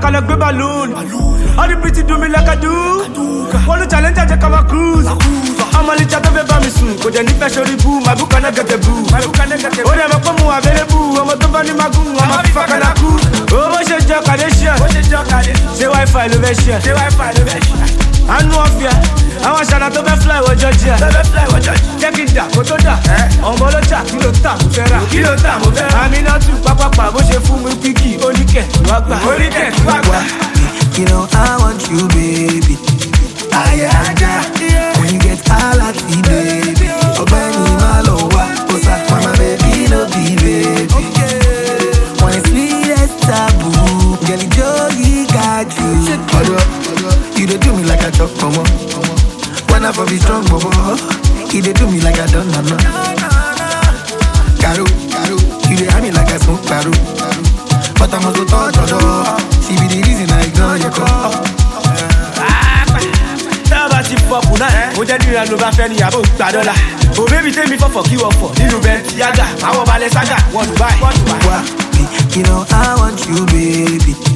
call a balloon. All the pretty do me like I do. Want to challenge, I come a cruise. I'm a little bit of a soon. Could any special boo? My book cannot get a boo. Oh, never come available. I'm a company magoon. I'm a fucking a cool. Oh, what's your job? Say Wi-Fi elevation. I know of ya. I want Shana to fly with Georgia. Check it down, go to that. On Molocha, kilo tam, Ferra. I'm in a two, Papa, what's your food with Piki? Only get, You know I want you, baby. When you get all at me, baby. Obani Malowa, Osa, mama, baby, no be baby. When it's sweet as taboo, Jelly Joey got you. You dey do me like a chop, mama. When I be strong, mama. You dey do me like I don't know. Caro, you dey have me like I smoke caro. But I'm also touch her. She be the reason I ignore your call. Ti pop na mo jẹ dira ló bá fẹ́ ní àbò gba dọ́là o baby tell me for kí wọ́n fọ̀ nínú bẹ́ẹ̀ yàgà àwọn balẹ̀ sága wọ́n Dubai. You know I want you, baby.